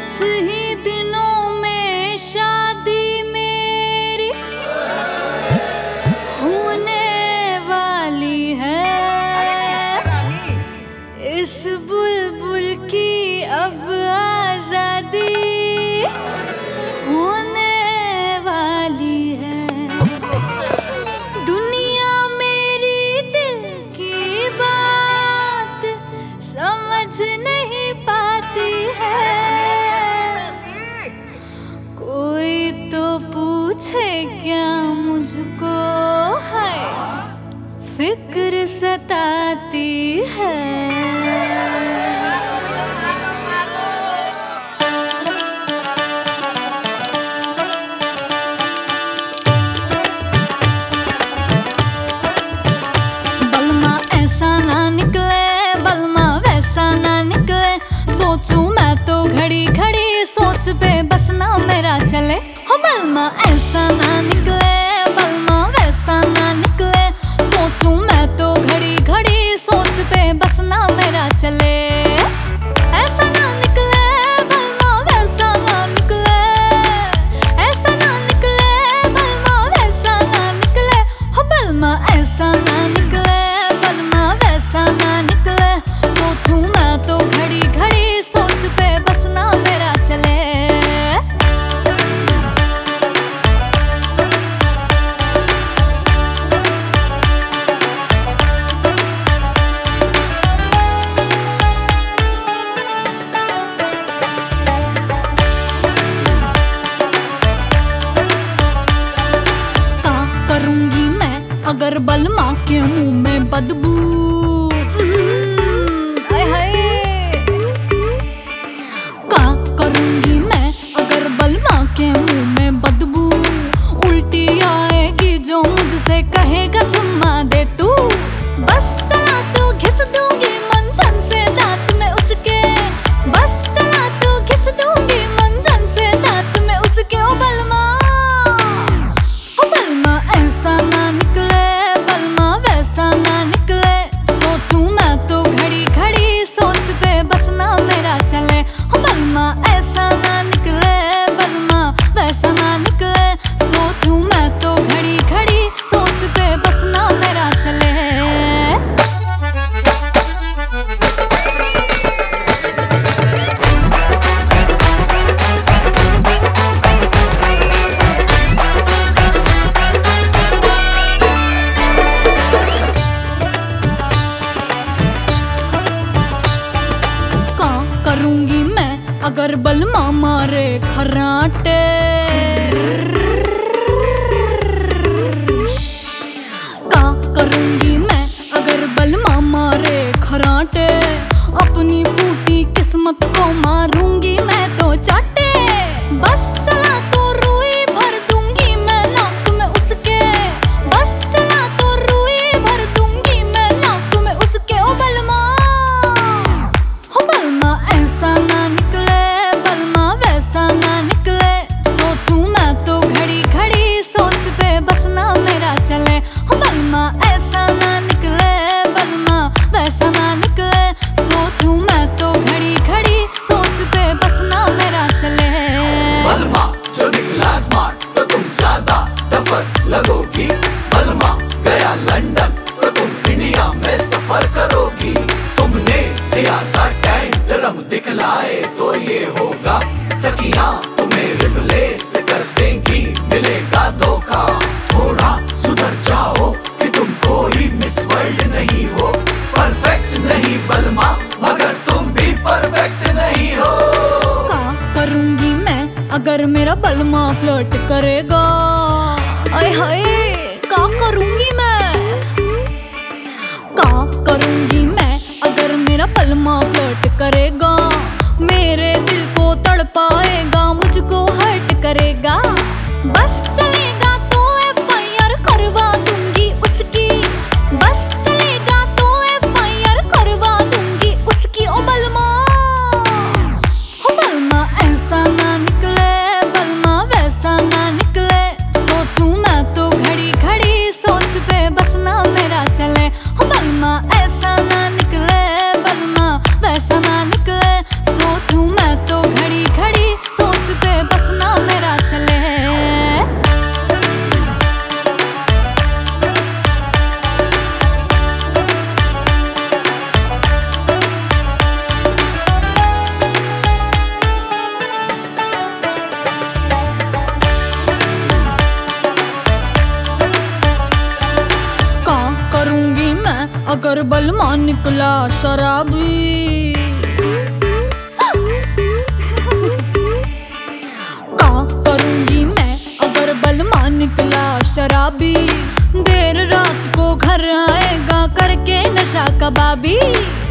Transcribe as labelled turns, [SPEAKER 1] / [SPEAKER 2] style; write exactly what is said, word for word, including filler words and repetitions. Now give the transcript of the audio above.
[SPEAKER 1] कुछ ही दिनों में शादी मेरी होने वाली है। इस बुलबुल की अब आजादी होने वाली है। दुनिया मेरी दिल की बात समझ नहीं पाती है। कोई तो पूछे क्या मुझको, है फिक्र सताती है। बलमा ऐसा ना निकले, बलमा वैसा ना निकले। सोचूं मैं तो घड़ी घड़ी, सोच पे बस ना मेरा चले। हो बलमा ऐसा ना निकले, बलमा वैसा ना निकले। सोचूं मैं तो घड़ी घड़ी, सोच पे बस ना मेरा चले। ऐसा ना निकले, बलमा वैसा ना निकले। ऐसा ना निकले, बलमा वैसा ना निकले। हो बलमा ऐसा ना निकले, बलमा वैसा ना निकले। सोचूं मैं तो घड़ी घड़ी, सोच पे बस ना मेरा चले। करूंगी मैं अगर बलमा के मुंह में बदबू, हाय हाय। का करूंगी मैं अगर बलमा के मुंह में बदबू। उल्टी आएगी जो मुझसे कहेगा चुम्मा दे तू। बस चला तो घिस दूंगी मंजन से दांत में उसके। बस चला तो घिस दूंगी मंजन से दांत में उसके। ओ बलमा, ओ बलमा ऐसा ना निकले, बलमा वैसा ना निकले। सोचूं मैं तो घड़ी घड़ी, सोच पे बस ना मेरा चले। ओ बलमा ऐसा ना निकले, बलमा वैसा ना निकले। सोचूं मैं तो घड़ी घड़ी, सोच पे बस ना मेरा चले। करूंगी मैं अगर बलमा मारे खर्राटे। का करूंगी मैं अगर बलमा मारे खर्राटे। अपनी फूटी किस्मत को मारूंगी मैं तो चाटे। बस चला तो रुई भर दूंगी मैं नाक में उसके। बस चला तो रुई भर दूंगी मैं नाक में उसके। ओ बलमा, हो बलमा ऐसा ना निकले, बलमा वैसा ना निकले। सोचूं मैं तो घड़ी घड़ी, सोच पे बस ना मेरा चले। हो बलमा ऐसा ना निकले, बलमा वैसा ना निकले। सोचूं मैं तो घड़ी घड़ी, सोच पे बस ना मेरा चले।
[SPEAKER 2] बलमा जो निकला स्मार्ट तो तुम ज्यादा टफर लगोगी। बलमा गया लंदन तो तुम इंडिया में सफर करोगी। तुमने ज्यादा टैंट रंग दिखलाए तो ये होगा सखियां तुम्हें रिप्लेस कर देंगी, मिलेगा धोखा। थोड़ा सुधर जाओ कि तुम कोई मिस वर्ल्ड नहीं हो। परफेक्ट नहीं बलमा, मगर तुम भी परफेक्ट नहीं हो।
[SPEAKER 1] का करूंगी मैं अगर मेरा बलमा फ्लर्ट करेगा। आय हाय, का करूंगी मैं, का करूंगी मैं अगर मेरा बलमा फ्लर्ट करेगा। मेरे दिल को तड़पाएगा, मुझको हर्ट करेगा। बस चलेगा तो एफ आई आर करवा दूंगी उसकी। बस चलेगा तो एफ आई आर करवा दूंगी उसकी। ओ बलमा, हो बलमा ऐसा ना निकले, बलमा वैसा ना निकले। सोचूं मैं तो घड़ी घड़ी, सोच बलमा निकला शराबी। का करूंगी मैं अगर बलमा निकला शराबी, देर रात को घर आएगा करके नशा कबाबी।